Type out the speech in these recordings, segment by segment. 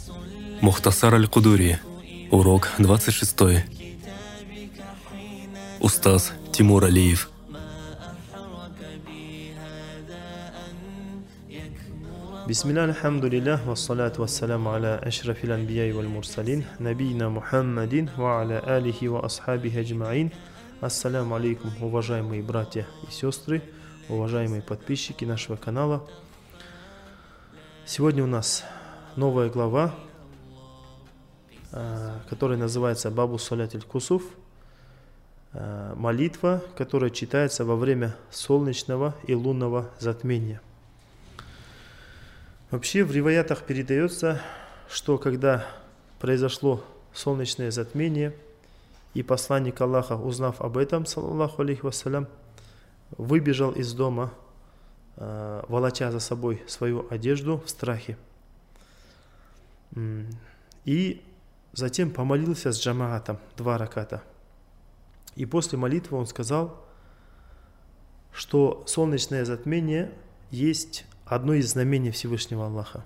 Мухтасар аль-Кудури. Урок 26. Устаз Тимур Алиев. Бисмилля, альхамдулиллах, вассалату вассаляму аля ашрафил анбияи валь мурсалин, набийна Мухаммадин, ва аля алихи ва асхабихи аджмаин. Ассаляму алейкум, уважаемые братья и сестры, уважаемые подписчики нашего канала. Сегодня у нас новая глава, которая называется Бабу Салятиль Кусуф, молитва, которая читается во время солнечного и лунного затмения. Вообще в риваятах передается, что когда произошло солнечное затмение, и посланник Аллаха, узнав об этом, саллаллаху алейхи вассалям, выбежал из дома, волоча за собой свою одежду в страхе. И затем помолился с джамаатом 2 раката. И после молитвы он сказал, что солнечное затмение есть одно из знамений Всевышнего Аллаха.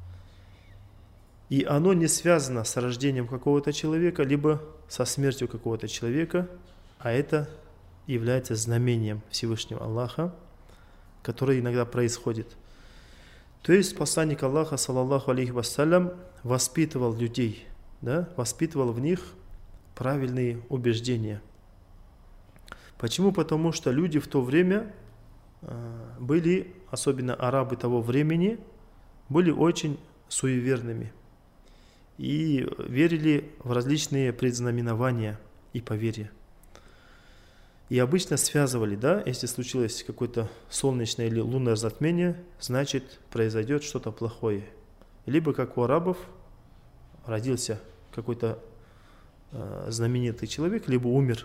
И оно не связано с рождением какого-то человека, либо со смертью какого-то человека, а это является знамением Всевышнего Аллаха, которое иногда происходит. То есть посланник Аллаха, саллаллаху алейхи вассалям, воспитывал людей, воспитывал в них правильные убеждения. Почему? Потому что люди в то время были, особенно арабы того времени, были очень суеверными и верили в различные предзнаменования и поверья. И обычно связывали, если случилось какое-то солнечное или лунное затмение, значит произойдет что-то плохое. Либо как у арабов родился какой-то знаменитый человек, либо умер.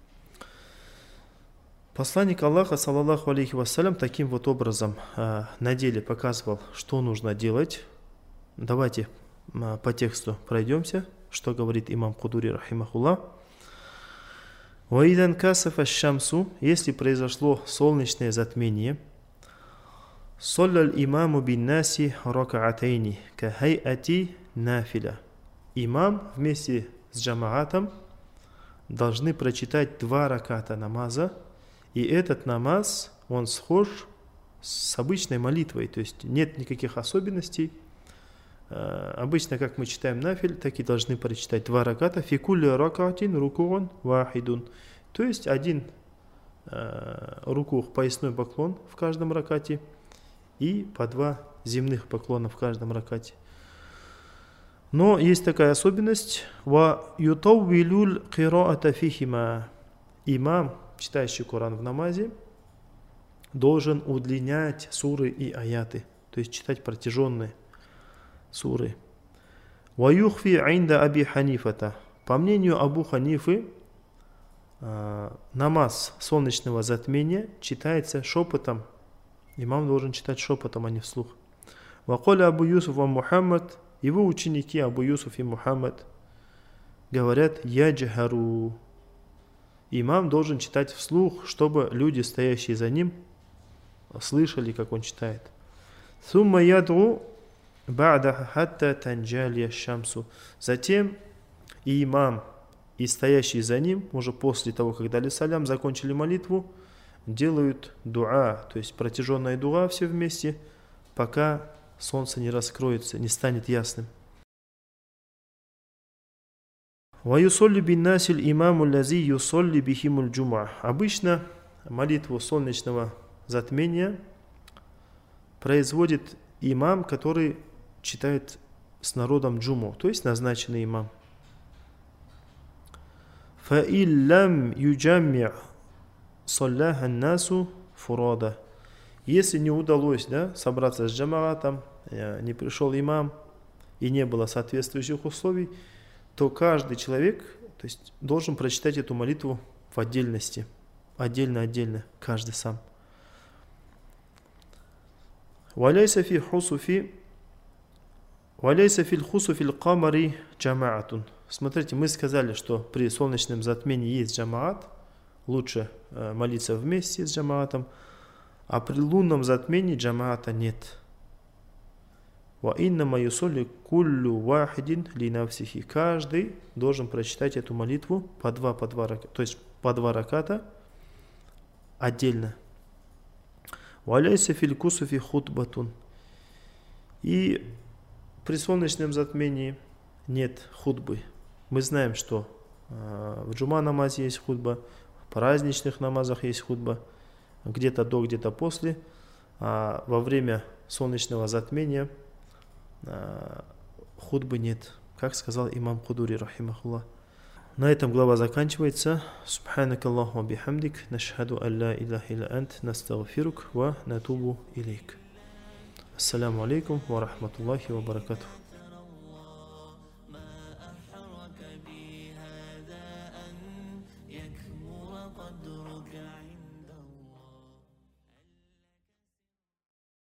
Посланник Аллаха, саллаллаху алейхи вассалям, таким вот образом на деле показывал, что нужно делать. Давайте по тексту пройдемся, что говорит имам Кудури, рахимахуллах. «Ваидан касафа шамсу», если произошло солнечное затмение, «Соллаль имаму бин наси ракаатайни, кахайати нафиля». Имам вместе с джамаатом должны прочитать 2 раката намаза, и этот намаз, он схож с обычной молитвой, то есть нет никаких особенностей. Обычно, как мы читаем нафиль, так и должны прочитать 2 раката. Фи кулли ракатин рукуун вахидун. То есть один рукух, поясной поклон в каждом ракате, и по 2 земных поклона в каждом ракате. Но есть такая особенность. Ва ютаввилюл қираата фихима. Имам, читающий Коран в намазе, должен удлинять суры и аяты, то есть читать протяженные суры. «Ваюхфи айнда аби ханифата». По мнению Абу Ханифы, намаз солнечного затмения читается шепотом. Имам должен читать шепотом, а не вслух. «Ваколя Абу Юсуф ва Мухаммад». Его ученики Абу Юсуф и Мухаммад говорят «Яджхару». Имам должен читать вслух, чтобы люди, стоящие за ним, слышали, как он читает. «Сумма ядру ба'да хатта танджалия шамсу». Затем и имам, и стоящие за ним, уже после того, как дали салям, закончили молитву, делают дуа, то есть протяженная дуа все вместе, пока солнце не раскроется, не станет ясным. «Ваюсолли биннасиль имаму лази юсолли бихимуль джума». Обычно молитву солнечного затмения производит имам, который читает с народом джуму, то есть назначенный имам. «Фаиллам юджамми салляха насу фурада». Если не удалось собраться с джамаатом, не пришел имам и не было соответствующих условий, то каждый человек, то есть, должен прочитать эту молитву в отдельности, отдельно, каждый сам. «Валяйса фи хусуфи л-камари джамаатун». Смотрите, мы сказали, что при солнечном затмении есть джамаат, лучше молиться вместе с джамаатом, а при лунном затмении джамаата нет. Ва иннама юсолли куллю вахидин ли нафсихи. Каждый должен прочитать эту молитву по два раката, то есть по 2 раката отдельно. Валяйся филь кусуфи хутбатун. И при солнечном затмении нет хутбы. Мы знаем, что в джума намазе есть хутба, в праздничных намазах есть хутба, где-то до, где-то после. А во время солнечного затмения хутбы нет, как сказал имам Кудури, рахимахуллах. На этом глава заканчивается. Субханакаллаху бихамдик, нашхаду алла илляха илля ант, настагфирук ва натубу илейк. Ассаляму алейкум ва рахматуллахи ва баракатуху.